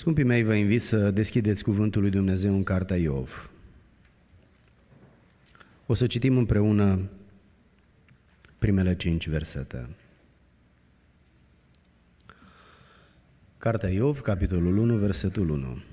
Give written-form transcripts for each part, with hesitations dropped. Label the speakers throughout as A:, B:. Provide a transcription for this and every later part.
A: Scumpii mei, vă invit să deschideți Cuvântul lui Dumnezeu în Cartea Iov. O să citim împreună primele 5 versete. Cartea Iov, capitolul 1, versetul 1.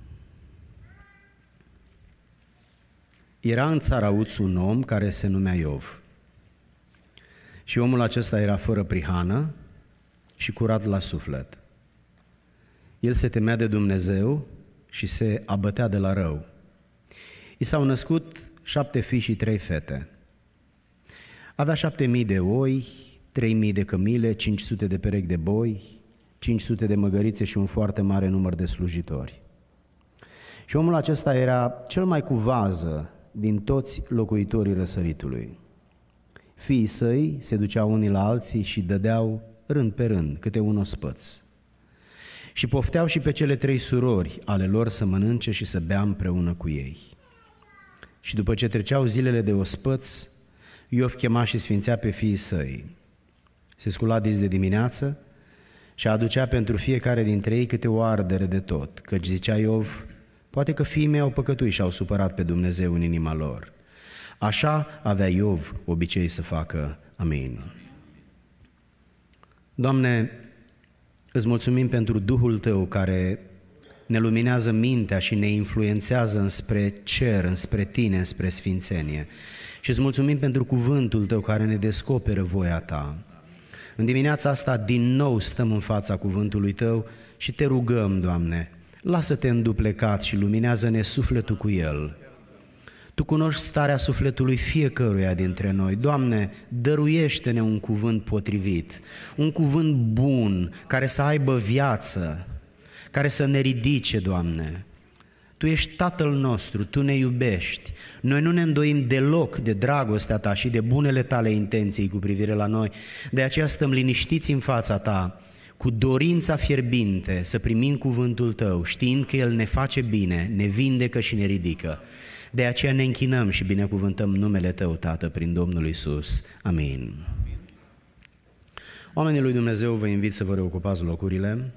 A: Era în țara Uț un om care se numea Iov. Și omul acesta era fără prihană și curat la suflet. El se temea de Dumnezeu și se abătea de la rău. I s-au născut 7 fii și 3 fete. Avea 7.000 de oi, 3.000 de cămile, 500 de perechi de boi, 500 de măgărițe și un foarte mare număr de slujitori. Și omul acesta era cel mai cu vază din toți locuitorii răsăritului. Fiii săi se duceau unii la alții și dădeau rând pe rând câte un ospăț. Și pofteau și pe cele 3 surori ale lor să mănânce și să bea împreună cu ei. Și după ce treceau zilele de ospăț, Iov chema și sfințea pe fiii săi. Se scula dis de dimineață și aducea pentru fiecare dintre ei câte o ardere de tot, căci zicea Iov, poate că fiii mei au păcătuit și au supărat pe Dumnezeu în inima lor. Așa avea Iov obicei să facă. Amin. Doamne, îți mulțumim pentru Duhul Tău care ne luminează mintea și ne influențează înspre cer, înspre Tine, înspre sfințenie. Și îți mulțumim pentru cuvântul Tău care ne descoperă voia Ta. În dimineața asta din nou stăm în fața cuvântului Tău și Te rugăm, Doamne, lasă-Te înduplecat și luminează-ne sufletul cu el. Tu cunoști starea sufletului fiecăruia dintre noi. Doamne, dăruiește-ne un cuvânt potrivit, un cuvânt bun, care să aibă viață, care să ne ridice, Doamne. Tu ești Tatăl nostru, Tu ne iubești. Noi nu ne îndoim deloc de dragostea Ta și de bunele Tale intenții cu privire la noi. De aceea stăm liniștiți în fața Ta, cu dorința fierbinte să primim cuvântul Tău, știind că El ne face bine, ne vindecă și ne ridică. De aceea ne închinăm și binecuvântăm numele Tău, Tată, prin Domnul Iisus. Amin. Oamenii lui Dumnezeu, vă invit să vă reocupați locurile.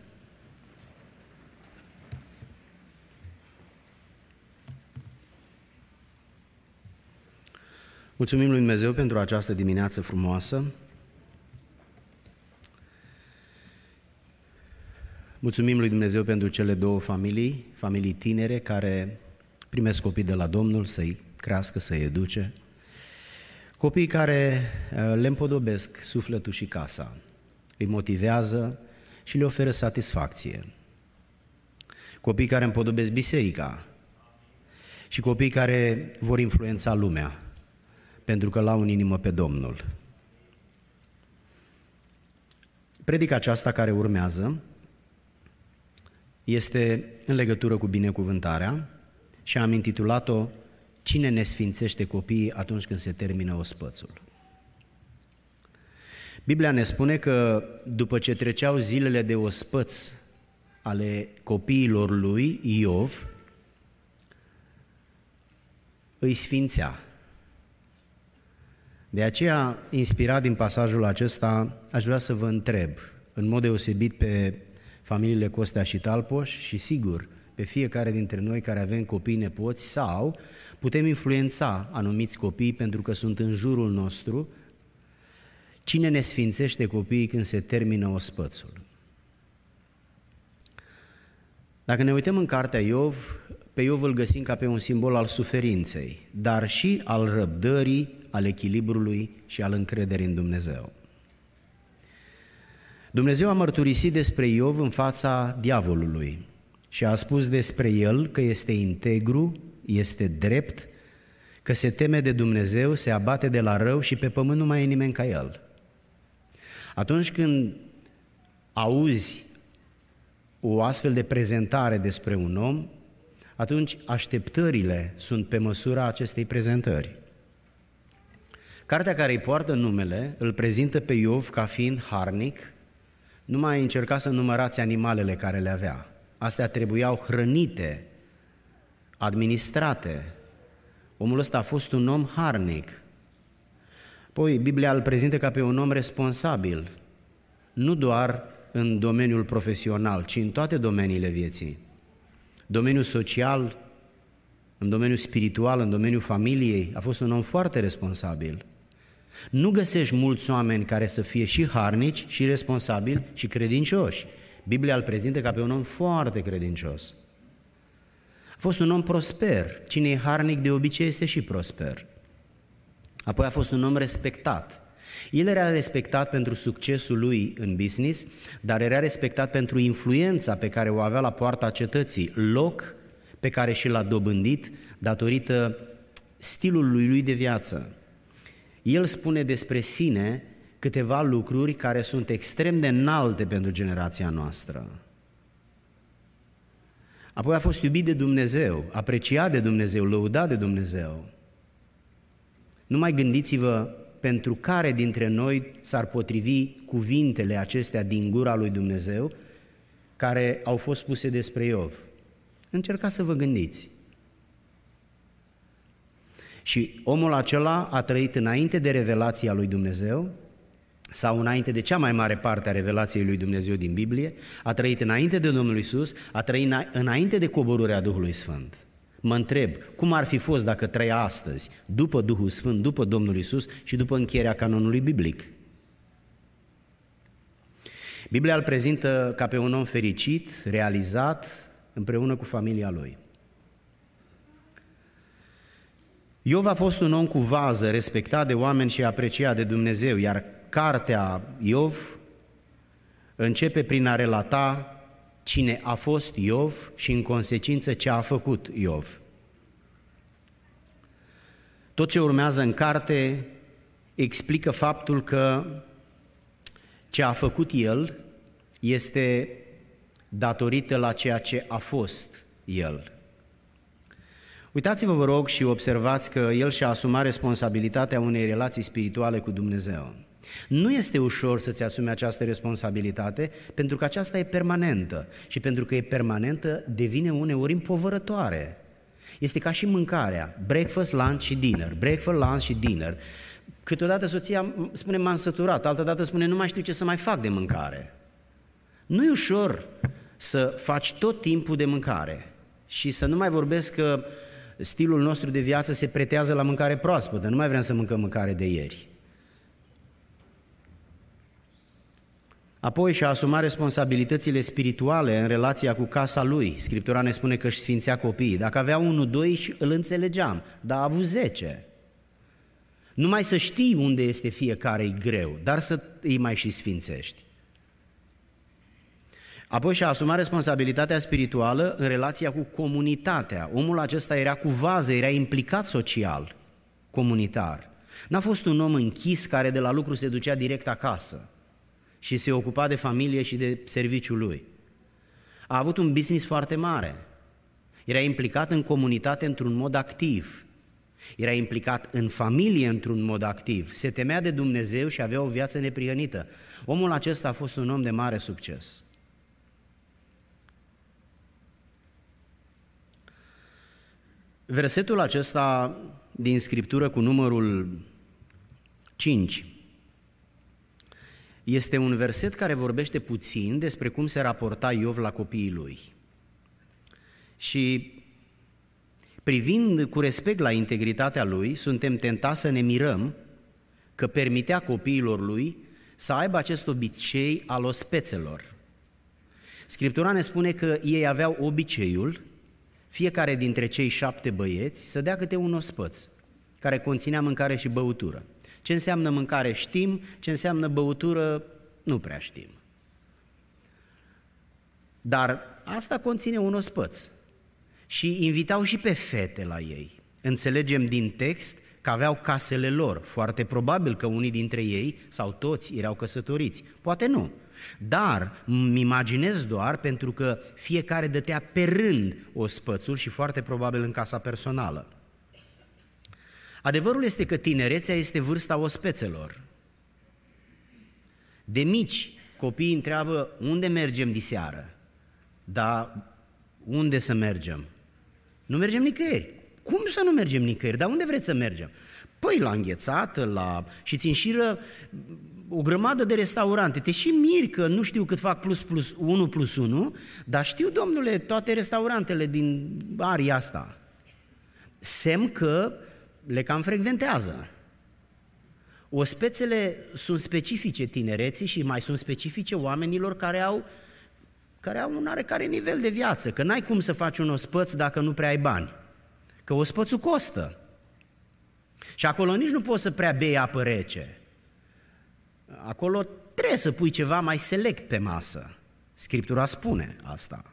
A: Mulțumim lui Dumnezeu pentru această dimineață frumoasă. Mulțumim lui Dumnezeu pentru cele 2 familii tinere care primesc copii de la Domnul să-i crească, să-i educe. Copii care le împodobesc sufletul și casa, îi motivează și le oferă satisfacție. Copii care împodobesc biserica și copii care vor influența lumea, pentru că l-au în inimă pe Domnul. Predica aceasta care urmează este în legătură cu binecuvântarea și am intitulat-o Cine ne sfințește copiii atunci când se termină ospățul. Biblia ne spune că după ce treceau zilele de ospăț ale copiilor lui Iov, îi sfințea. De aceea, inspirat din pasajul acesta, aș vrea să vă întreb, în mod deosebit pe familiile Costea și Talpoș și sigur pe fiecare dintre noi care avem copii nepoți sau putem influența anumiți copii pentru că sunt în jurul nostru, cine ne sfințește copiii când se termină ospățul? Dacă ne uităm în cartea Iov, pe Iov îl găsim ca pe un simbol al suferinței, dar și al răbdării, al echilibrului și al încrederii în Dumnezeu. Dumnezeu a mărturisit despre Iov în fața diavolului și a spus despre el că este integru, este drept, că se teme de Dumnezeu, se abate de la rău și pe pământ nu mai e nimeni ca el. Atunci când auzi o astfel de prezentare despre un om, atunci așteptările sunt pe măsura acestei prezentări. Cartea care îi poartă numele îl prezintă pe Iov ca fiind harnic, nu mai încerca să numărați animalele care le avea. Astea trebuiau hrănite, administrate. Omul ăsta a fost un om harnic. Apoi Biblia îl prezintă ca pe un om responsabil, nu doar în domeniul profesional, ci în toate domeniile vieții. Domeniul social, în domeniul spiritual, în domeniul familiei, a fost un om foarte responsabil. Nu găsești mulți oameni care să fie și harnici, și responsabili, și credincioși. Biblia îl prezintă ca pe un om foarte credincios. A fost un om prosper. Cine e harnic de obicei este și prosper. Apoi a fost un om respectat. El era respectat pentru succesul lui în business, dar era respectat pentru influența pe care o avea la poarta cetății, loc pe care și l-a dobândit datorită stilului lui de viață. El spune despre sine câteva lucruri care sunt extrem de înalte pentru generația noastră. Apoi a fost iubit de Dumnezeu, apreciat de Dumnezeu, lăudat de Dumnezeu. Nu mai gândiți-vă pentru care dintre noi s-ar potrivi cuvintele acestea din gura lui Dumnezeu care au fost puse despre Iov. Încercați să vă gândiți. Și omul acela a trăit înainte de revelația lui Dumnezeu, sau înainte de cea mai mare parte a revelației lui Dumnezeu din Biblie, a trăit înainte de Domnul Iisus, a trăit înainte de coborârea Duhului Sfânt. Mă întreb, cum ar fi fost dacă trăia astăzi, după Duhul Sfânt, după Domnul Iisus și după încheierea canonului biblic? Biblia îl prezintă ca pe un om fericit, realizat, împreună cu familia lui. Iov a fost un om cu vază, respectat de oameni și apreciat de Dumnezeu, iar cartea Iov începe prin a relata cine a fost Iov și în consecință ce a făcut Iov. Tot ce urmează în carte explică faptul că ce a făcut el este datorită la ceea ce a fost el. Uitați-vă, vă rog, și observați că el și-a asumat responsabilitatea unei relații spirituale cu Dumnezeu. Nu este ușor să-ți asumi această responsabilitate, pentru că aceasta e permanentă și pentru că e permanentă devine uneori împovărătoare. Este ca și mâncarea, breakfast, lunch și dinner, breakfast, lunch și dinner. Câteodată soția spune m-am săturat, altădată spune nu mai știu ce să mai fac de mâncare. Nu e ușor să faci tot timpul de mâncare și să nu mai vorbesc că stilul nostru de viață se pretează la mâncare proaspătă, nu mai vrem să mâncăm mâncare de ieri. Apoi și-a asumat responsabilitățile spirituale în relația cu casa lui. Scriptura ne spune că își sfințea copiii. Dacă avea 1-2 îl înțelegeam, dar a avut 10. Numai să știi unde este fiecare e greu, dar să îi mai și sfințești. Apoi și-a asumat responsabilitatea spirituală în relația cu comunitatea. Omul acesta era cu vază, era implicat social, comunitar. N-a fost un om închis care de la lucru se ducea direct acasă și se ocupa de familie și de serviciul lui. A avut un business foarte mare. Era implicat în comunitate într-un mod activ. Era implicat în familie într-un mod activ. Se temea de Dumnezeu și avea o viață neprihănită. Omul acesta a fost un om de mare succes. Versetul acesta din Scriptură cu numărul 5 este un verset care vorbește puțin despre cum se raporta Iov la copiii lui. Și privind cu respect la integritatea lui, suntem tentați să ne mirăm că permitea copiilor lui să aibă acest obicei al ospețelor. Scriptura ne spune că ei aveau obiceiul, fiecare dintre cei 7 băieți, să dea câte un ospăț care conținea mâncare și băutură. Ce înseamnă mâncare știm, ce înseamnă băutură nu prea știm. Dar asta conține un ospăț. Și invitau și pe fete la ei. Înțelegem din text că aveau casele lor. Foarte probabil că unii dintre ei, sau toți, erau căsătoriți. Poate nu. Dar îmi imaginez doar pentru că fiecare dătea pe rând ospățul și foarte probabil în casa personală. Adevărul este că tinerețea este vârsta ospețelor. De mici, copiii întreabă unde mergem diseară, dar unde să mergem? Nu mergem nicăieri. Cum să nu mergem nicăieri? Dar unde vreți să mergem? Păi la înghețată, și ți înșiră o grămadă de restaurante. Te și miri că nu știu cât fac plus 1+1, dar știu, domnule, toate restaurantele din aria asta. Semn că le cam frecventează. Ospețele sunt specifice tinereții și mai sunt specifice oamenilor care au un oarecare nivel de viață, că n-ai cum să faci un ospăț dacă nu prea ai bani, că ospățul costă. Și acolo nici nu poți să prea bei apă rece. Acolo trebuie să pui ceva mai select pe masă. Scriptura spune asta.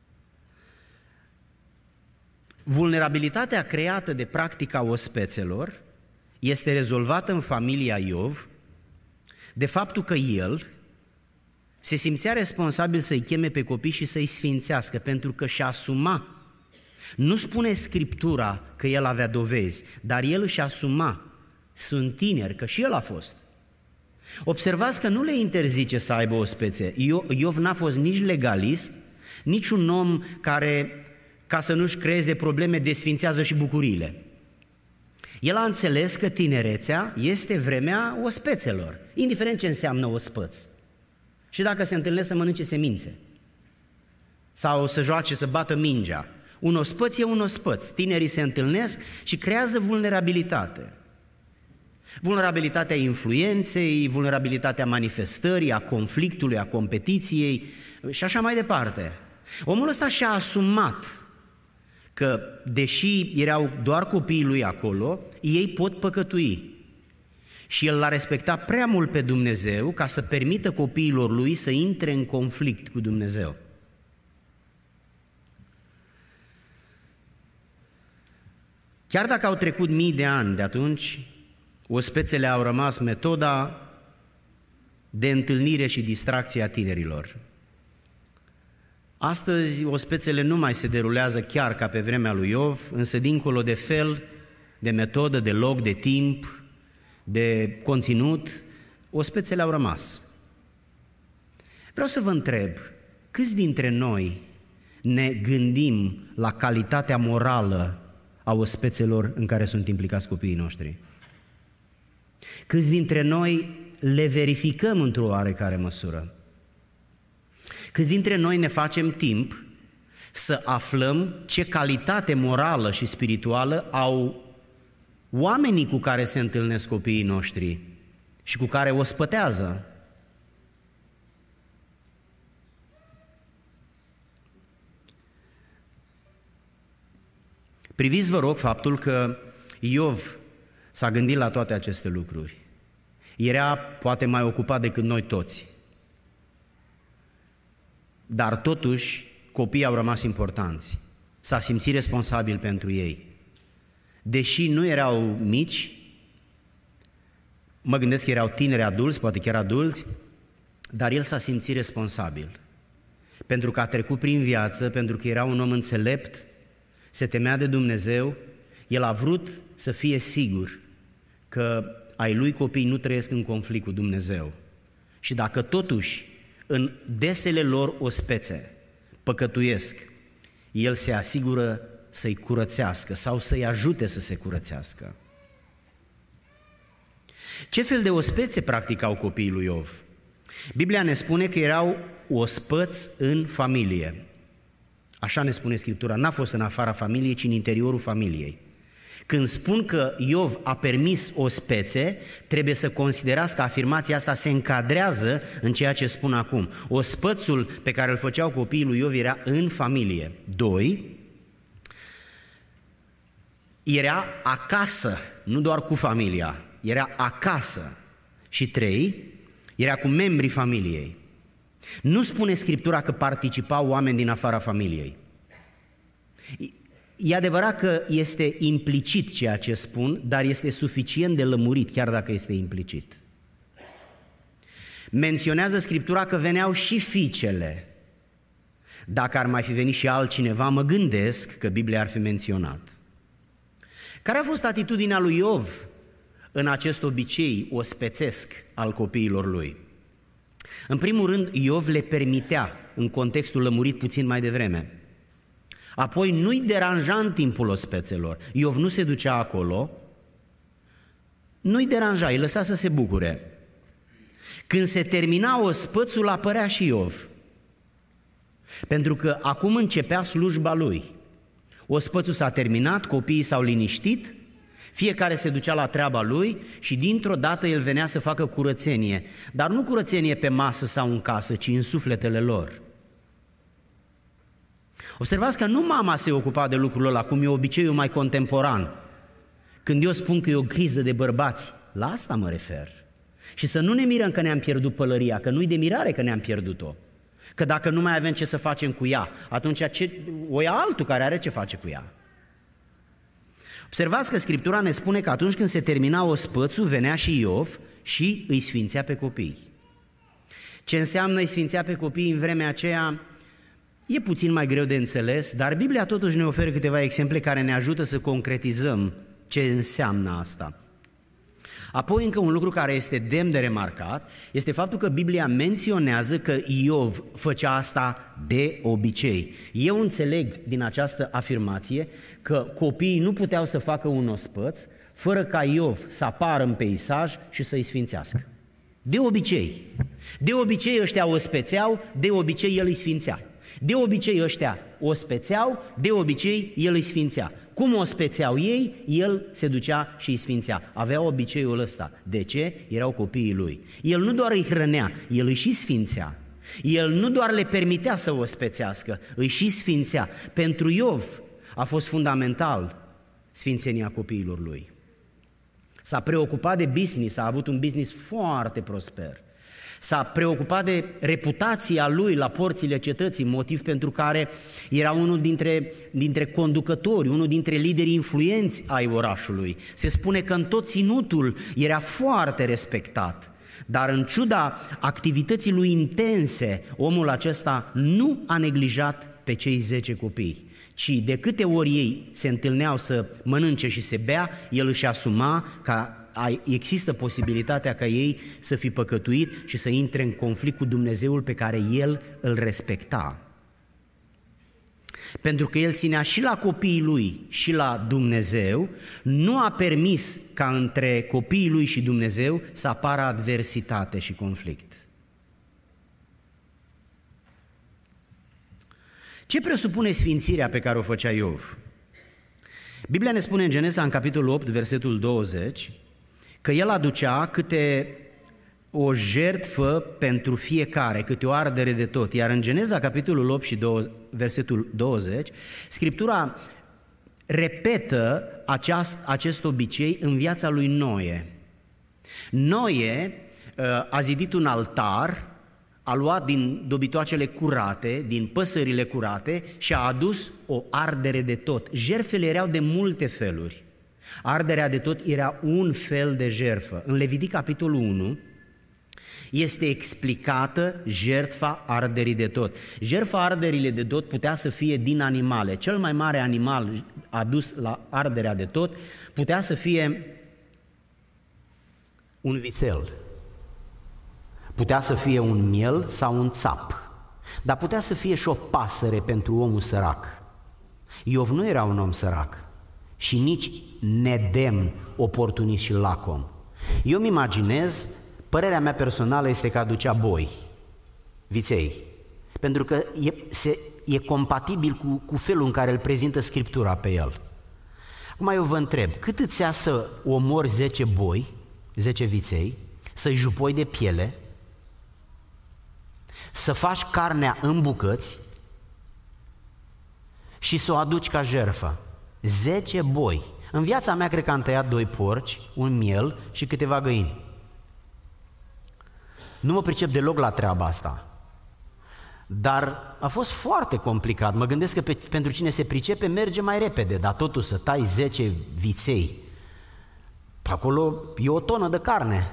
A: Vulnerabilitatea creată de practica ospețelor este rezolvată în familia Iov de faptul că el se simțea responsabil să-i cheme pe copii și să-i sfințească, pentru că și-a asuma. Nu spune Scriptura că el avea dovezi, dar el își asuma. Sunt tineri, că și el a fost. Observați că nu le interzice să aibă ospețe. Iov n-a fost nici legalist, nici un om care, ca să nu-și creeze probleme, desfințează și bucuriile. El a înțeles că tinerețea este vremea ospețelor, indiferent ce înseamnă ospăț. Și dacă se întâlnesc să mănânce semințe sau să joace, să bată mingea. Un ospăț e un ospăț. Tinerii se întâlnesc și creează vulnerabilitate. Vulnerabilitatea influenței, vulnerabilitatea manifestării, a conflictului, a competiției și așa mai departe. Omul ăsta și-a asumat că, deși erau doar copiii lui acolo, ei pot păcătui. Și el l-a respectat prea mult pe Dumnezeu ca să permită copiilor lui să intre în conflict cu Dumnezeu. Chiar dacă au trecut mii de ani de atunci, ospețele au rămas metoda de întâlnire și distracție a tinerilor. Astăzi ospețele nu mai se derulează chiar ca pe vremea lui Iov, însă dincolo de fel, de metodă, de loc, de timp, de conținut, ospețele au rămas. Vreau să vă întreb, câți dintre noi ne gândim la calitatea morală a ospețelor în care sunt implicați copiii noștri? Câți dintre noi le verificăm într-o oarecare măsură? Câți dintre noi ne facem timp să aflăm ce calitate morală și spirituală au oamenii cu care se întâlnesc copiii noștri și cu care ospătează? Priviți, vă rog, faptul că Iov s-a gândit la toate aceste lucruri. Era poate mai ocupat decât noi toți. Dar totuși copiii au rămas importanți. S-a simțit responsabil pentru ei. Deși nu erau mici, mă gândesc că erau tineri adulți, poate chiar adulți, dar el s-a simțit responsabil. Pentru că a trecut prin viață, pentru că era un om înțelept, se temea de Dumnezeu, el a vrut să fie sigur că ai lui copii nu trăiesc în conflict cu Dumnezeu. Și dacă totuși în desele lor ospețe păcătuiesc, el se asigură să-i curățească sau să-i ajute să se curățească. Ce fel de ospețe practicau copiii lui Iov? Biblia ne spune că erau ospăți în familie. Așa ne spune Scriptura, n-a fost în afara familiei, ci în interiorul familiei. Când spun că Iov a permis ospețe, trebuie să considerați că afirmația asta se încadrează în ceea ce spun acum. Ospățul pe care îl făceau copiii lui Iov era în familie. 2. Era acasă, nu doar cu familia, era acasă. Și 3. Era cu membrii familiei. Nu spune Scriptura că participau oameni din afara familiei. E adevărat că este implicit ceea ce spun, dar este suficient de lămurit, chiar dacă este implicit. Menționează Scriptura că veneau și fiicele. Dacă ar mai fi venit și altcineva, mă gândesc că Biblia ar fi menționat. Care a fost atitudinea lui Iov în acest obicei ospețesc al copiilor lui? În primul rând, Iov le permitea, în contextul lămurit puțin mai devreme. Apoi nu-i deranja în timpul ospețelor. Iov nu se ducea acolo, nu-i deranja, îi lăsa să se bucure. Când se termina ospățul, apărea și Iov. Pentru că acum începea slujba lui. Ospățul s-a terminat, copiii s-au liniștit, fiecare se ducea la treaba lui și dintr-o dată el venea să facă curățenie. Dar nu curățenie pe masă sau în casă, ci în sufletele lor. Observați că nu mama se ocupa de lucrul ăla, cum e obiceiul mai contemporan. Când eu spun că e o criză de bărbați, la asta mă refer. Și să nu ne mirăm că ne-am pierdut pălăria, că nu-i de mirare că ne-am pierdut-o. Că dacă nu mai avem ce să facem cu ea, atunci o ia altul care are ce face cu ea. Observați că Scriptura ne spune că atunci când se termina ospățul, venea și Iov și îi sfințea pe copii. Ce înseamnă îi sfințea pe copii în vremea aceea e puțin mai greu de înțeles, dar Biblia totuși ne oferă câteva exemple care ne ajută să concretizăm ce înseamnă asta. Apoi încă un lucru care este demn de remarcat este faptul că Biblia menționează că Iov făcea asta de obicei. Eu înțeleg din această afirmație că copiii nu puteau să facă un ospăț fără ca Iov să apară în peisaj și să-i sfințească. De obicei. De obicei ăștia ospețeau, de obicei el îi sfințea. De obicei ăștia ospețeau, de obicei el îi sfințea. Cum ospețeau ei, el se ducea și îi sfințea. Avea obiceiul ăsta. De ce? Erau copiii lui. El nu doar îi hrănea, el îi și sfințea. El nu doar le permitea să ospețească, îi și sfințea. Pentru Iov a fost fundamental sfințenia copiilor lui. S-a preocupat de business, a avut un business foarte prosper. S-a preocupat de reputația lui la porțile cetății, motiv pentru care era unul dintre conducători, unul dintre liderii influenți ai orașului. Se spune că în tot ținutul era foarte respectat, dar în ciuda activității lui intense, omul acesta nu a neglijat pe cei 10 copii, ci de câte ori ei se întâlneau să mănânce și se bea, el își asuma ca există posibilitatea ca ei să fi păcătuit și să intre în conflict cu Dumnezeul pe care el îl respecta. Pentru că el ținea și la copiii lui și la Dumnezeu, nu a permis ca între copiii lui și Dumnezeu să apară adversitate și conflict. Ce presupune sfințirea pe care o făcea Iov? Biblia ne spune în Genesa, în capitolul 8, versetul 20, că el aducea câte o jertfă pentru fiecare, câte o ardere de tot. Iar în Geneza, capitolul 8 și versetul 20, Scriptura repetă acest obicei în viața lui Noe. Noe a zidit un altar, a luat din dobitoacele curate, din păsările curate și a adus o ardere de tot. Jertfele erau de multe feluri. Arderea de tot era un fel de jertfă. În Levitic, capitolul 1, este explicată jertfa arderii de tot. Jertfa arderii de tot putea să fie din animale. Cel mai mare animal adus la arderea de tot putea să fie un vițel, putea să fie un miel sau un țap, dar putea să fie și o pasăre pentru omul sărac. Iov nu era un om sărac și nici nedemn, oportunist și lacom. Eu îmi imaginez, părerea mea personală este că aducea boi, viței, pentru că e compatibil cu felul în care îl prezintă Scriptura pe el. Acum eu vă întreb, cât îți ia să omori 10 boi, 10 viței, să-i jupoi de piele, să faci carnea în bucăți și să o aduci ca jertfă? 10 boi. În viața mea cred că am tăiat 2 porci, un miel și câteva găini. Nu mă pricep deloc la treaba asta. Dar a fost foarte complicat. Mă gândesc că pentru cine se pricepe merge mai repede, dar totuși să tai 10 viței, acolo e o tonă de carne.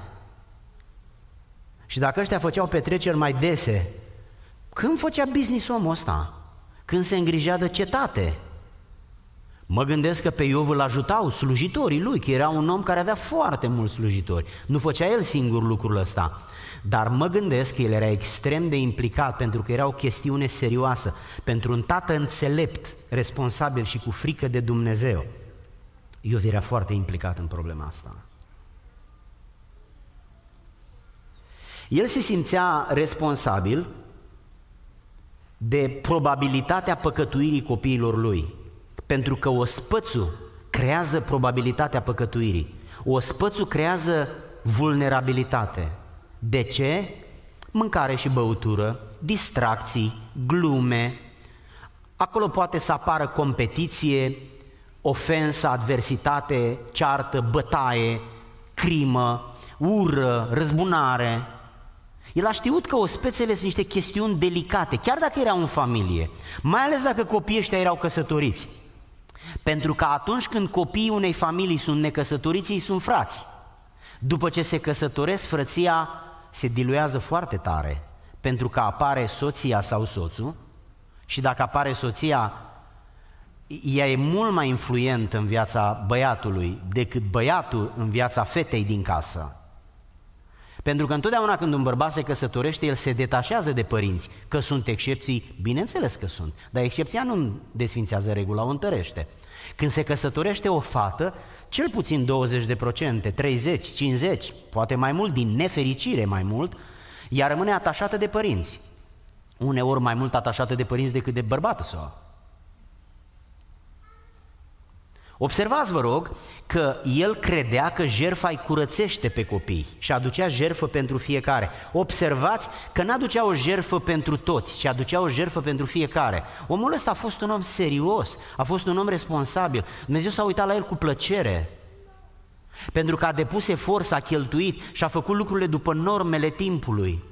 A: Și dacă ăștia făceau petreceri mai dese, când făcea business omul ăsta? Când se îngrijea de cetate? Mă gândesc că pe Iov îl ajutau slujitorii lui, că era un om care avea foarte mulți slujitori. Nu făcea el singur lucrul ăsta, dar mă gândesc că el era extrem de implicat pentru că era o chestiune serioasă. Pentru un tată înțelept, responsabil și cu frică de Dumnezeu, Iov era foarte implicat în problema asta. El se simțea responsabil de probabilitatea păcătuirii copiilor lui, pentru că ospățul creează probabilitatea păcătuirii. Ospățul creează vulnerabilitate. De ce? Mâncare și băutură, distracții, glume. Acolo poate să apară competiție, ofensă, adversitate, ceartă, bătaie, crimă, ură, răzbunare. El a știut că ospețele sunt niște chestiuni delicate, chiar dacă erau în familie, mai ales dacă copiii ăștia erau căsătoriți. Pentru că atunci când copiii unei familii sunt necăsătoriți, ei sunt frați. După ce se căsătoresc, frăția se diluează foarte tare, pentru că apare soția sau soțul și dacă apare soția, ea e mult mai influentă în viața băiatului decât băiatul în viața fetei din casă. Pentru că întotdeauna când un bărbat se căsătorește, el se detașează de părinți. Că sunt excepții, bineînțeles că sunt, dar excepția nu desfințează regula, o întărește. Când se căsătorește o fată, cel puțin 20%, 30, 50, poate mai mult, din nefericire mai mult, ea rămâne atașată de părinți. Uneori mai mult atașată de părinți decât de bărbatul său. Observați, vă rog, că el credea că jertfa îi curățește pe copii și aducea jertfă pentru fiecare. Observați că n-aducea o jertfă pentru toți, ci aducea o jertfă pentru fiecare. Omul ăsta a fost un om serios, a fost un om responsabil. Dumnezeu s-a uitat la el cu plăcere, pentru că a depus efort, s-a cheltuit și a făcut lucrurile după normele timpului.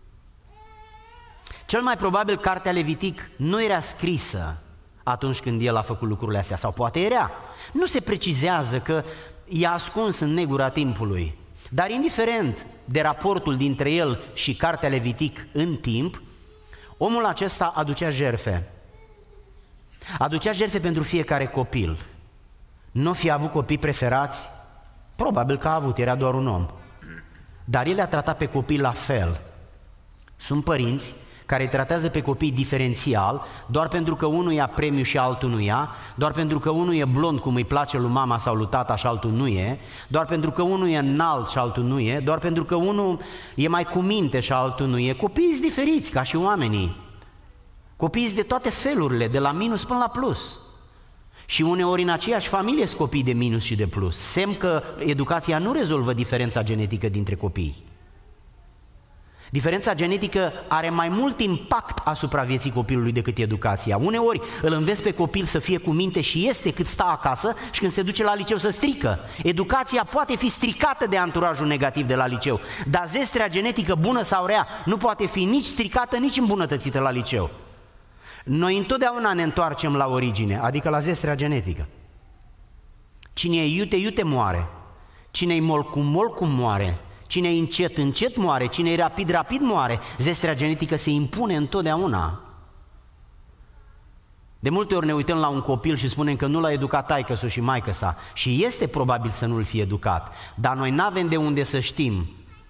A: Cel mai probabil cartea Levitic nu era scrisă atunci când el a făcut lucrurile astea, sau poate era. Nu se precizează că i-a ascuns în negura timpului. Dar indiferent de raportul dintre el și cartea Levitic în timp, omul acesta aducea jertfe. Aducea jertfe pentru fiecare copil. Nu fi avut copii preferați? Probabil că a avut, era doar un om. Dar el a tratat pe copii la fel. Sunt părinți care îi tratează pe copii diferențial, doar pentru că unul ia premiu și altul nu ia, doar pentru că unul e blond cum îi place lui mama sau lui tata și altul nu e, doar pentru că unul e înalt și altul nu e, doar pentru că unul e mai cu minte și altul nu e. Copiii sunt diferiți ca și oamenii. Copiii sunt de toate felurile, de la minus până la plus. Și uneori în aceeași familie sunt copii de minus și de plus. Semn că educația nu rezolvă diferența genetică dintre copii. Diferența genetică are mai mult impact asupra vieții copilului decât educația. Uneori îl înveți pe copil să fie cu minte și este cât stă acasă și când se duce la liceu să strică. Educația poate fi stricată de anturajul negativ de la liceu, dar zestrea genetică bună sau rea nu poate fi nici stricată, nici îmbunătățită la liceu. Noi întotdeauna ne întoarcem la origine, adică la zestrea genetică. Cine e iute, iute moare. Cine e molcum moare. Cine e încet, încet moare, cine e rapid, rapid moare. Zestrea genetică se impune întotdeauna. De multe ori ne uităm la un copil și spunem că nu l-a educat taică-su și maică-sa. Și este probabil să nu-l fie educat, dar noi n-avem de unde să știm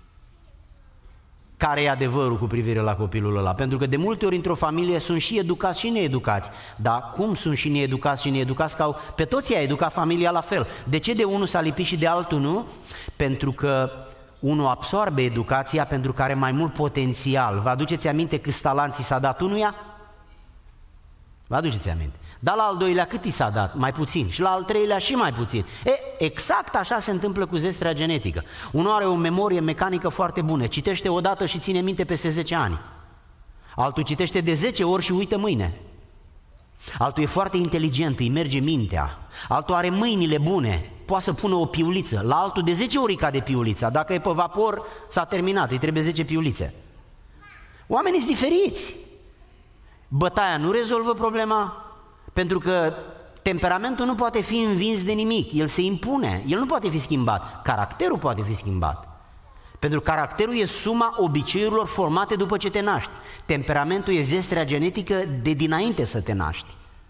A: care e adevărul cu privire la copilul ăla. Pentru că de multe ori într-o familie sunt și educați și needucați. Dar cum sunt și needucați și needucați? Că pe toți i-a educat familia la fel. De ce de unul s-a lipit și de altul nu? Pentru că unul absorbe educația pentru că are mai mult potențial. Vă aduceți aminte câți talanți i s-a dat unuia? Vă aduceți aminte? Dar la al doilea cât i s-a dat? Mai puțin. Și la al treilea și mai puțin. Exact așa se întâmplă cu zestrea genetică. Unul are o memorie mecanică foarte bună. Citește odată și ține minte peste 10 ani. Altul citește de 10 ori și uită mâine. Altul e foarte inteligent, îi merge mintea. Altul are mâinile bune, poate să pună o piuliță. La altul de 10 ori cade piulița. Dacă e pe vapor, s-a terminat, îi trebuie 10 piulițe. Oamenii sunt diferiți. Bătaia nu rezolvă problema, pentru că temperamentul nu poate fi învins de nimic. El se impune, el nu poate fi schimbat. Caracterul poate fi schimbat. Pentru că caracterul e suma obiceiurilor formate după ce te naști. Temperamentul e zestrea genetică de dinainte să te naști.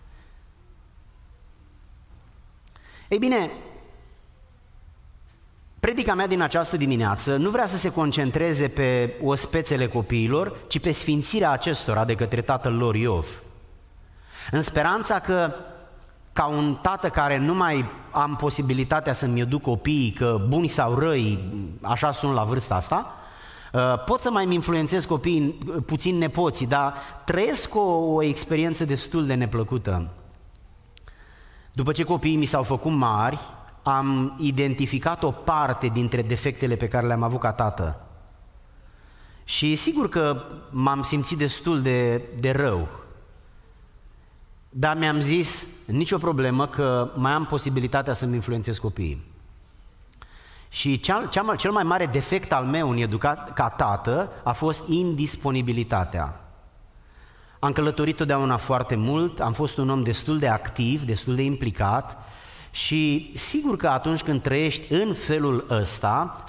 A: Ei bine, predica mea din această dimineață nu vrea să se concentreze pe ospețele copiilor, ci pe sfințirea acestora de către tatăl lor Iov. În speranța că, ca un tată care nu mai am posibilitatea să-mi educ copiii, că buni sau răi, așa sunt la vârsta asta, Pot să mai influențez copiii, puțin nepoții, dar trăiesc o experiență destul de neplăcută. După ce copiii mi s-au făcut mari, am identificat o parte dintre defectele pe care le-am avut ca tată. Și sigur că m-am simțit destul de rău. Dar mi-am zis, nicio problemă, că mai am posibilitatea să-mi influențez copiii. Și cel mai mare defect al meu ca tată a fost indisponibilitatea. Am călătorit totdeauna foarte mult, am fost un om destul de activ, destul de implicat și sigur că atunci când trăiești în felul ăsta,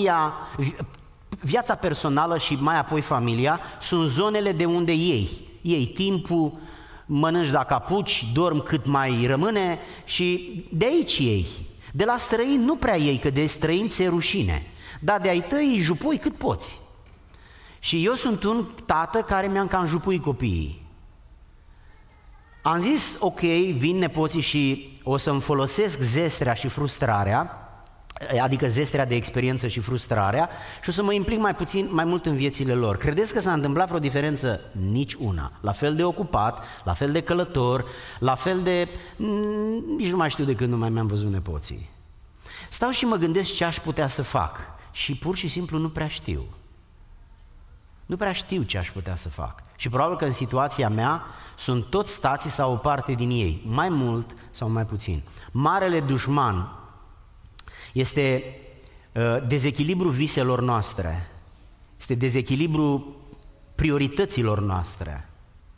A: viața personală și mai apoi familia sunt zonele de unde iei timpul, mănânci dacă apuci, dormi cât mai rămâne și de aici iei. De la străini nu prea iei, că de străini ți-e rușine, dar de ai tăi îi jupui cât poți. Și eu sunt un tată care mi-am cam jupuit copiii. Am zis, ok, vin nepoții și o să-mi folosesc zestrea și frustrarea, adică zestrea de experiență și frustrarea, și o să mă implic mai mult în viețile lor. Credeți că s-a întâmplat vreo diferență? Nici una. La fel de ocupat, la fel de călător, la fel de... nici nu mai știu de când nu mai mi-am văzut nepoții. Stau și mă gândesc ce aș putea să fac și pur și simplu nu prea știu. Nu prea știu ce aș putea să fac. Și probabil că în situația mea sunt toți stații sau o parte din ei, mai mult sau mai puțin. Marele dușman este dezechilibru viselor noastre, este dezechilibru priorităților noastre.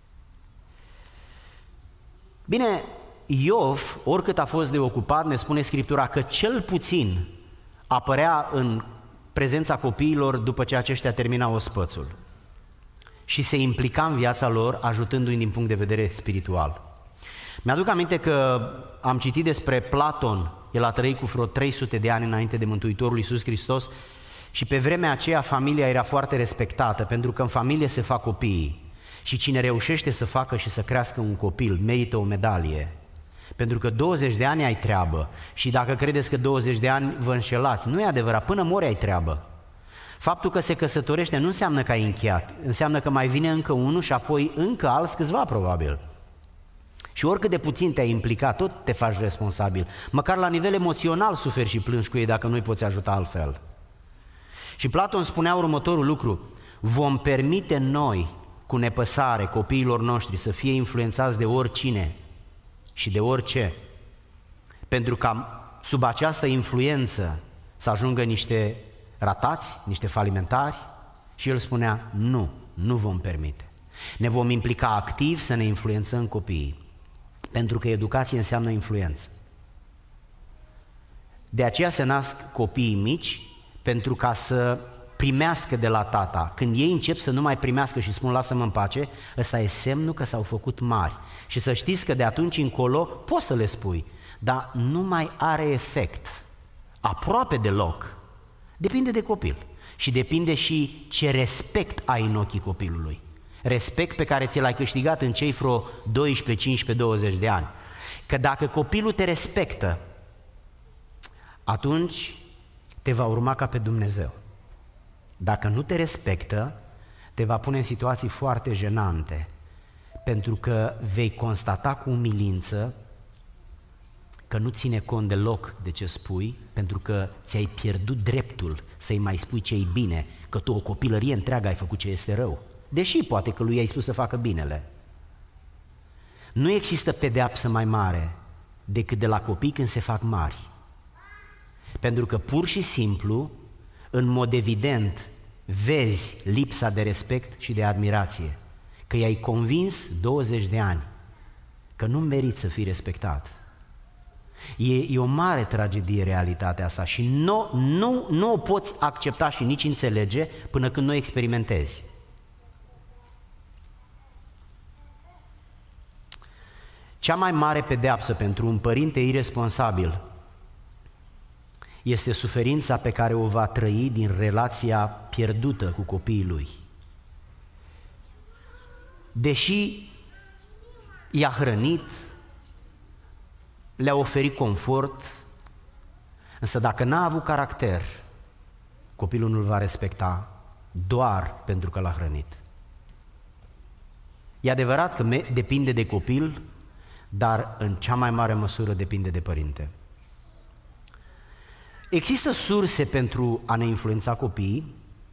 A: Bine, Iov, oricât a fost de ocupat, ne spune Scriptura că cel puțin apărea în prezența copiilor după ce aceștia terminau ospățul și se implica în viața lor, ajutându-i din punct de vedere spiritual. Mi-aduc aminte că am citit despre Platon, el a trăit cu vreo 300 de ani înainte de Mântuitorul Iisus Hristos și pe vremea aceea familia era foarte respectată, pentru că în familie se fac copiii și cine reușește să facă și să crească un copil merită o medalie. Pentru că 20 de ani ai treabă și dacă credeți că 20 de ani vă înșelați, nu e adevărat, până mori ai treabă. Faptul că se căsătorește nu înseamnă că ai încheiat, înseamnă că mai vine încă unul și apoi încă alți câțiva probabil. Și oricât de puțin te-ai implicat, tot te faci responsabil. Măcar la nivel emoțional suferi și plângi cu ei dacă nu-i poți ajuta altfel. Și Platon spunea următorul lucru: vom permite noi, cu nepăsare, copiilor noștri să fie influențați de oricine și de orice, pentru ca sub această influență să ajungă niște ratați, niște falimentari? Și el spunea, nu vom permite. Ne vom implica activ să ne influențăm copiii, pentru că educație înseamnă influență. De aceea se nasc copiii mici, pentru ca să primească de la tata. Când ei încep să nu mai primească și spun lasă-mă în pace, ăsta e semnul că s-au făcut mari. Și să știți că de atunci încolo poți să le spui, dar nu mai are efect. Aproape deloc. Depinde de copil. Și depinde și ce respect ai în ochii copilului. Respect pe care ți l-ai câștigat în cei vreo 12, 15, 20 de ani. Că dacă copilul te respectă, atunci te va urma ca pe Dumnezeu. Dacă nu te respectă, te va pune în situații foarte jenante, pentru că vei constata cu umilință că nu ține cont deloc de ce spui, pentru că ți-ai pierdut dreptul să-i mai spui ce-i bine, că tu o copilărie întreagă ai făcut ce este rău, deși poate că lui ai spus să facă binele. Nu există pedeapsă mai mare decât de la copii când se fac mari, pentru că pur și simplu, în mod evident, vezi lipsa de respect și de admirație, că i-ai convins 20 de ani că nu meriți să fii respectat. E o mare tragedie realitatea asta și nu o poți accepta și nici înțelege până când nu o experimentezi. Cea mai mare pedeapsă pentru un părinte iresponsabil este suferința pe care o va trăi din relația pierdută cu copiii lui. Deși i-a hrănit, le-a oferit confort, însă dacă n-a avut caracter, copilul nu-l va respecta, doar pentru că l-a hrănit. E adevărat că depinde de copil, dar în cea mai mare măsură depinde de părinte. Există surse pentru a ne influența copiii?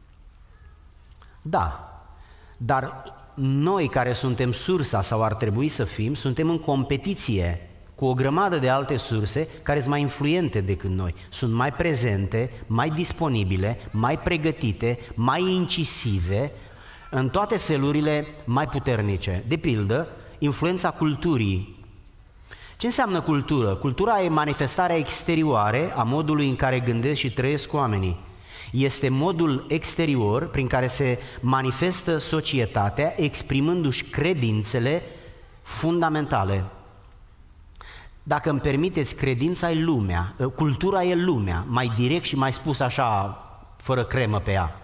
A: Da, dar noi care suntem sursa sau ar trebui să fim, suntem în competiție cu o grămadă de alte surse care sunt mai influente decât noi. Sunt mai prezente, mai disponibile, mai pregătite, mai incisive, în toate felurile mai puternice. De pildă, influența culturii. Ce înseamnă cultură? Cultura e manifestarea exterioară a modului în care gândesc și trăiesc oamenii. Este modul exterior prin care se manifestă societatea, exprimându-și credințele fundamentale. Dacă îmi permiteți, credința e lumea, cultura e lumea, mai direct și mai spus așa, fără cremă pe ea.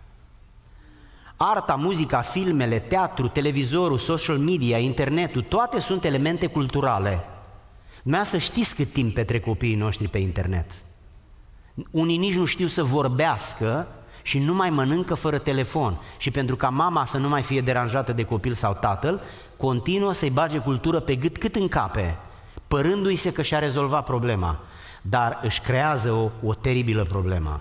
A: Arta, muzica, filmele, teatru, televizorul, social media, internetul, toate sunt elemente culturale. Dumneavoastră știți cât timp petrec copiii noștri pe internet. Unii nici nu știu să vorbească și nu mai mănâncă fără telefon. Și pentru ca mama să nu mai fie deranjată de copil sau tatăl, continuă să-i bage cultură pe gât cât încape, părându-i se că și-a rezolvat problema. Dar își creează o teribilă problemă.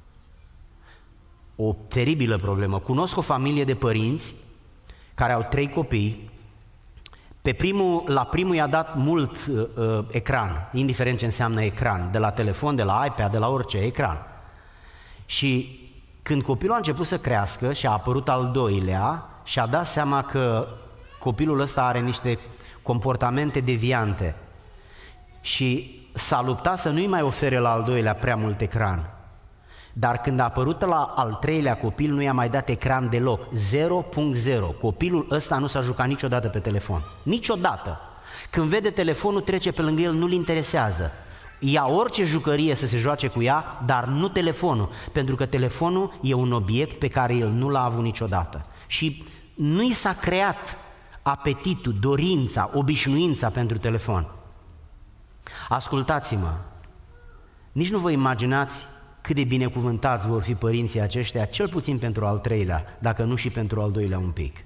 A: O teribilă problemă. Cunosc o familie de părinți care au 3 copii. La primul i-a dat mult ecran, indiferent ce înseamnă ecran, de la telefon, de la iPad, de la orice ecran. Și când copilul a început să crească și a apărut al doilea, și-a dat seama că copilul ăsta are niște comportamente deviante și s-a luptat să nu-i mai ofere la al doilea prea mult ecran. Dar când a apărut la al treilea copil, nu i-a mai dat ecran deloc, 0.0. Copilul ăsta nu s-a jucat niciodată pe telefon, niciodată. Când vede telefonul, trece pe lângă el, nu-l interesează. Ia orice jucărie să se joace cu ea, dar nu telefonul, pentru că telefonul e un obiect pe care el nu l-a avut niciodată. Și nu i s-a creat apetitul, dorința, obișnuința pentru telefon. Ascultați-mă, nici nu vă imaginați cât de binecuvântați vor fi părinții aceștia, cel puțin pentru al treilea, dacă nu și pentru al doilea un pic.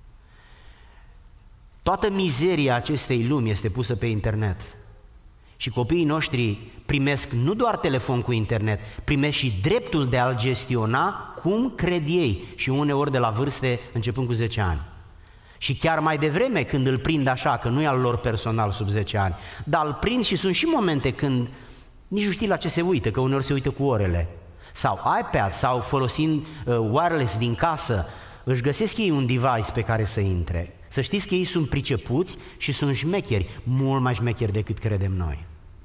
A: Toată mizeria acestei lumi este pusă pe internet și copiii noștri primesc nu doar telefon cu internet, primesc și dreptul de a-l gestiona cum cred ei și uneori de la vârste începând cu 10 ani. Și chiar mai devreme când îl prind așa, că nu e al lor personal sub 10 ani, dar îl prind și sunt și momente când nici nu știi la ce se uită, că uneori se uită cu orele. Sau iPad, sau folosind wireless din casă, își găsesc ei un device pe care să intre. Să știți că ei sunt pricepuți și sunt șmecheri, mult mai șmecheri decât credem noi.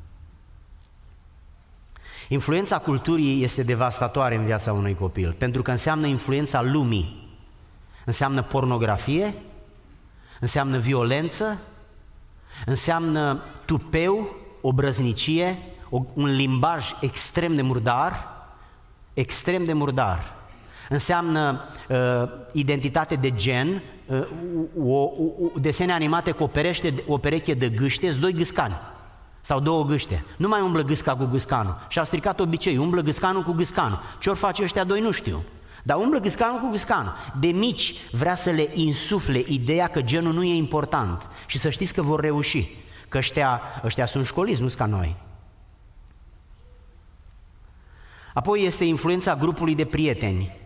A: Influența culturii este devastatoare în viața unui copil, pentru că înseamnă influența lumii. Înseamnă pornografie, înseamnă violență, înseamnă tupeu, obrăznicie, un limbaj extrem de murdar. Înseamnă identitate de gen, desene animate cu o pereche de gâște, 2 gâscani sau 2 gâște. Nu mai umblă gâsca cu gâscanul. Și-au stricat obiceiul, umblă gâscanul cu gâscanul. Ce-or face ăștia 2 nu știu. Dar umblă gâscanul cu gâscanul. De mici vrea să le insufle ideea că genul nu e important. Și să știți că vor reuși, că ăștia sunt școliți, nu-s ca noi. Apoi este influența grupului de prieteni.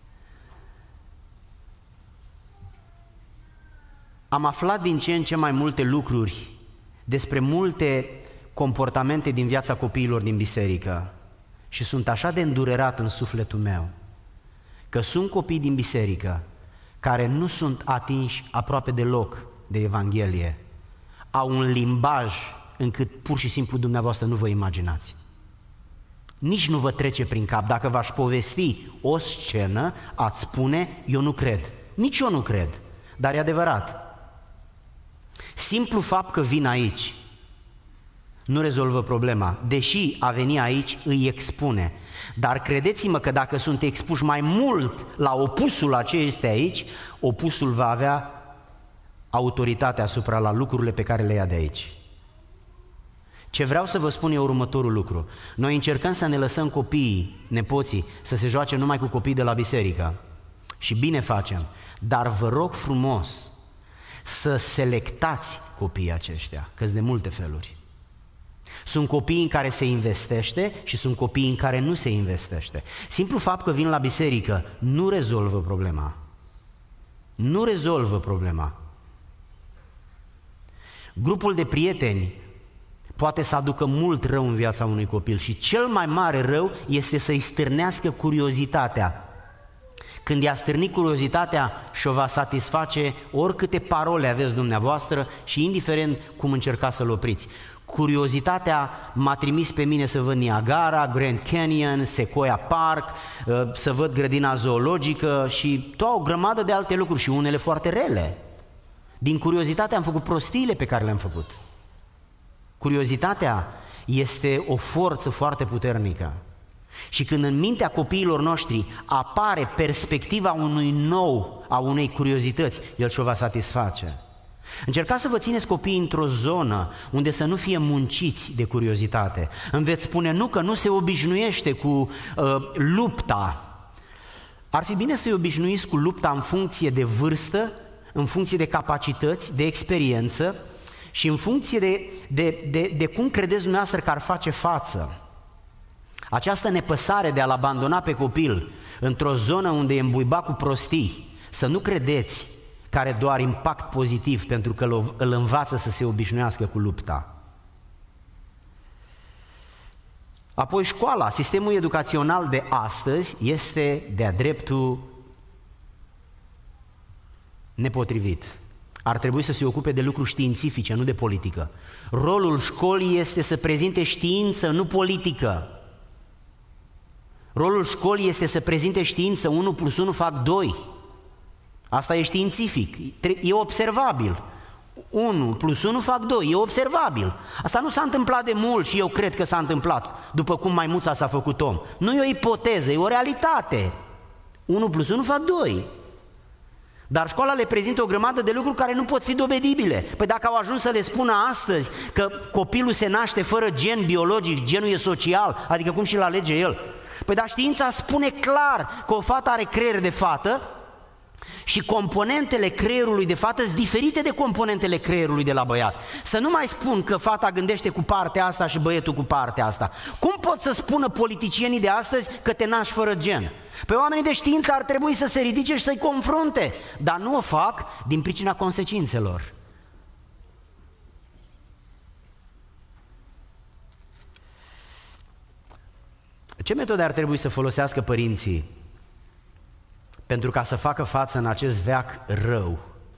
A: Am aflat din ce în ce mai multe lucruri despre multe comportamente din viața copiilor din biserică și sunt așa de îndurerat în sufletul meu că sunt copii din biserică care nu sunt atinși aproape deloc de Evanghelie, au un limbaj încât pur și simplu dumneavoastră nu vă imaginați. Nici nu vă trece prin cap. Dacă v-aș povesti o scenă, ați spune, eu nu cred. Nici eu nu cred, dar e adevărat. Simplu fapt că vin aici nu rezolvă problema, deși a veni aici îi expune. Dar credeți-mă că dacă sunt expuși mai mult la opusul a ce este aici, opusul va avea autoritate asupra la lucrurile pe care le ia de aici. Ce vreau să vă spun e următorul lucru. Noi încercăm să ne lăsăm copiii, nepoții, să se joace numai cu copiii de la biserică. Și bine facem, dar vă rog frumos să selectați copiii aceștia, că-s de multe feluri. Sunt copii în care se investește și sunt copii în care nu se investește. Simplu fapt că vin la biserică nu rezolvă problema. Nu rezolvă problema. Grupul de prieteni poate să aducă mult rău în viața unui copil și cel mai mare rău este să-i stârnească curiozitatea. Când i-a stârnit curiozitatea și o va satisface oricâte parole aveți dumneavoastră și indiferent cum încercați să-l opriți. Curiozitatea m-a trimis pe mine să văd Niagara, Grand Canyon, Sequoia Park, să văd grădina zoologică și o grămadă de alte lucruri și unele foarte rele. Din curiozitate am făcut prostiile pe care le-am făcut. Curiozitatea este o forță foarte puternică. Și când în mintea copiilor noștri apare perspectiva unui nou, a unei curiozități, el și-o va satisface. Încercați să vă țineți copiii într-o zonă unde să nu fie munciți de curiozitate. Îmi veți spune nu, că nu se obișnuiește cu lupta. Ar fi bine să-i obișnuiți cu lupta în funcție de vârstă, în funcție de capacități, de experiență și în funcție de cum credeți dumneavoastră că ar face față. Această nepăsare de a-l abandona pe copil într-o zonă unde e îmbuibat cu prostii, să nu credeți că are doar impact pozitiv pentru că îl învață să se obișnuiască cu lupta. Apoi școala, sistemul educațional de astăzi este de-a dreptul nepotrivit. Ar trebui să se ocupe de lucruri științifice, nu de politică. Rolul școlii este să prezinte știință, nu politică. Rolul școlii este să prezinte știință, 1 + 1 fac 2. Asta e științific, e observabil. 1 + 1 fac 2, e observabil. Asta nu s-a întâmplat de mult și eu cred că s-a întâmplat, după cum maimuța s-a făcut om. Nu e o ipoteză, e o realitate. 1 + 1 fac 2. Dar școala le prezintă o grămadă de lucruri care nu pot fi dovedibile. Păi dacă au ajuns să le spună astăzi că copilul se naște fără gen biologic, genul e social, adică cum și-l alege el. Păi dar știința spune clar că o fată are creier de fată și componentele creierului de fată sunt diferite de componentele creierului de la băiat. Să nu mai spun că fata gândește cu partea asta și băietul cu partea asta. Cum pot să spună politicienii de astăzi că te naști fără gen? Păi oamenii de știință ar trebui să se ridice și să-i confrunte, dar nu o fac din pricina consecințelor. Ce metode ar trebui să folosească părinții pentru ca să facă față în acest veac rău?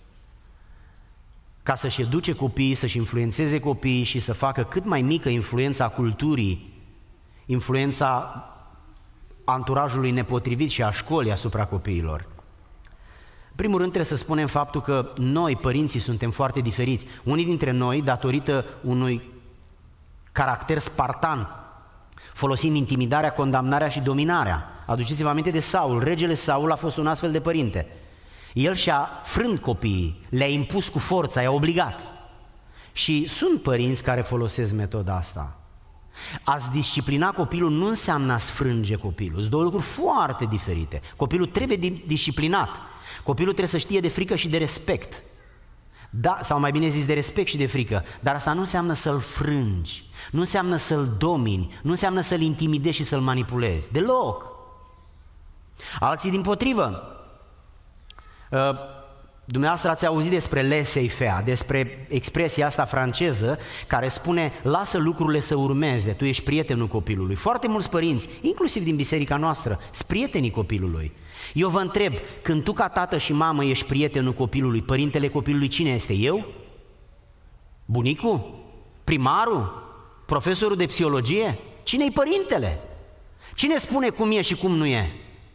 A: Ca să-și educe copiii, să-și influențeze copiii și să facă cât mai mică influența culturii, influența anturajului nepotrivit și a școlii asupra copiilor. În primul rând trebuie să spunem faptul că noi, părinții, suntem foarte diferiți. Unii dintre noi, datorită unui caracter spartan, folosim intimidarea, condamnarea și dominarea. Aduceți-vă aminte de Saul. Regele Saul a fost un astfel de părinte. El și-a frânt copiii, le-a impus cu forța, i-a obligat. Și sunt părinți care folosesc metoda asta. A-ți disciplina copilul nu înseamnă a sfrânge copilul. Sunt două lucruri foarte diferite. Copilul trebuie disciplinat. Copilul trebuie să știe de frică și de respect. Da, sau mai bine zis de respect și de frică. Dar asta nu înseamnă să-l frângi, nu înseamnă să-l domini, nu înseamnă să-l intimidezi și să-l manipulezi. Deloc. Alții dimpotrivă. Dumneavoastră ați auzit despre laissez-faire, despre expresia asta franceză care spune lasă lucrurile să urmeze, tu ești prietenul copilului. Foarte mulți părinți, inclusiv din biserica noastră, sunt prietenii copilului. Eu vă întreb, când tu ca tată și mamă ești prietenul copilului, părintele copilului cine este? Eu? Bunicul? Primarul? Profesorul de psihologie? Cine-i părintele? Cine spune cum e și cum nu e?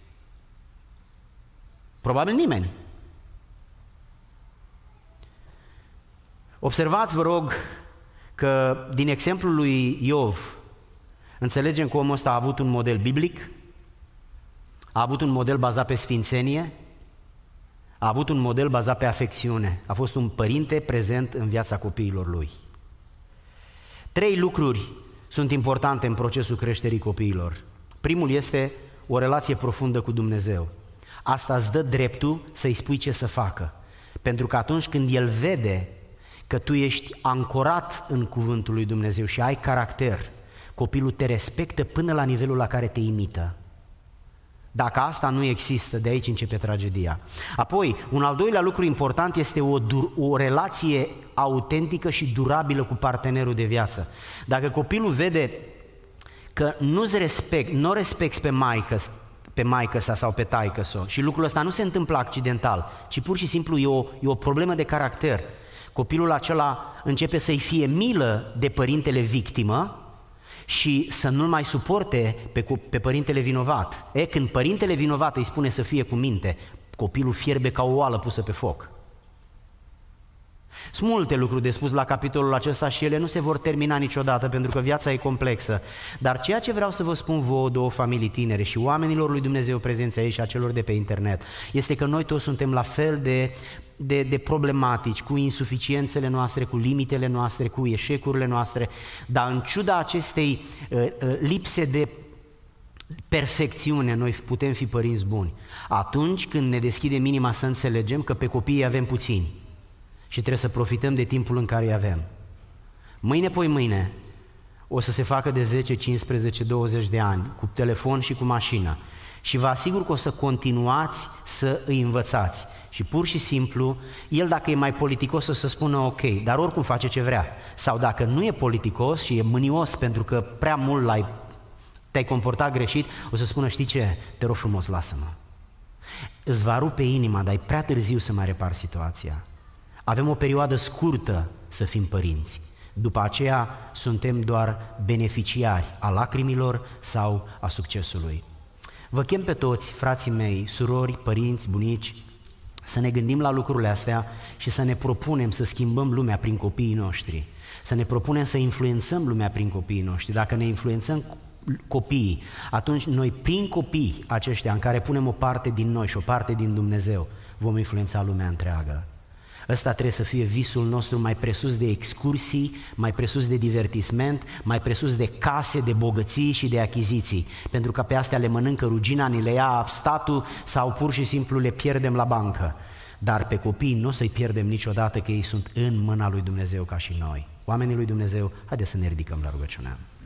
A: Probabil nimeni. Observați, vă rog, că din exemplul lui Iov înțelegem că omul ăsta a avut un model biblic, a avut un model bazat pe sfințenie, a avut un model bazat pe afecțiune, a fost un părinte prezent în viața copiilor lui. 3 lucruri sunt importante în procesul creșterii copiilor. Primul este o relație profundă cu Dumnezeu.
B: asta îți dă dreptul să-i spui ce să facă. Pentru că atunci când el vede că tu ești ancorat în cuvântul lui Dumnezeu și ai caracter, copilul te respectă până la nivelul la care te imită. Dacă asta nu există, de aici începe tragedia. Apoi, un al doilea lucru important este o relație autentică și durabilă cu partenerul de viață. Dacă copilul vede că nu respecti pe maică-sa sau pe taică-sa și lucrul ăsta nu se întâmplă accidental, ci pur și simplu e o problemă de caracter, copilul acela începe să-i fie milă de părintele victimă și să nu-l mai suporte pe părintele vinovat. Când părintele vinovat îi spune să fie cu minte, copilul fierbe ca o oală pusă pe foc. Sunt multe lucruri de spus la capitolul acesta și ele nu se vor termina niciodată pentru că viața e complexă. Dar ceea ce vreau să vă spun vouă, două familii tinere și oamenilor lui Dumnezeu prezenți aici și a celor de pe internet, este că noi toți suntem la fel de problematici, cu insuficiențele noastre, cu limitele noastre, cu eșecurile noastre, dar în ciuda acestei lipse de perfecțiune, noi putem fi părinți buni. Atunci când ne deschidem inima să înțelegem că pe copiii avem puțini și trebuie să profităm de timpul în care îi avem. Mâine, poi mâine, o să se facă de 10, 15, 20 de ani, cu telefon și cu mașină. Și vă asigur că o să continuați să îi învățați. Și pur și simplu, el dacă e mai politicos o să spună ok, dar oricum face ce vrea. Sau dacă nu e politicos și e mânios pentru că prea mult te-ai comportat greșit, o să spună, știi ce, te rog frumos, lasă-mă. Îți va rupe inima, dar e prea târziu să mai repari situația. Avem o perioadă scurtă să fim părinți. După aceea suntem doar beneficiari a lacrimilor sau a succesului. Vă chem pe toți, frații mei, surori, părinți, bunici, să ne gândim la lucrurile astea și să ne propunem să schimbăm lumea prin copiii noștri, să ne propunem să influențăm lumea prin copiii noștri. Dacă ne influențăm copiii, atunci noi prin copii aceștia în care punem o parte din noi și o parte din Dumnezeu, vom influența lumea întreagă. Ăsta trebuie să fie visul nostru mai presus de excursii, mai presus de divertisment, mai presus de case, de bogății și de achiziții, pentru că pe astea le mănâncă rugina, ni le ia statul sau pur și simplu le pierdem la bancă. Dar pe copii nu o să-i pierdem niciodată, că ei sunt în mâna lui Dumnezeu ca și noi. Oamenii lui Dumnezeu, haideți să ne ridicăm la rugăciune.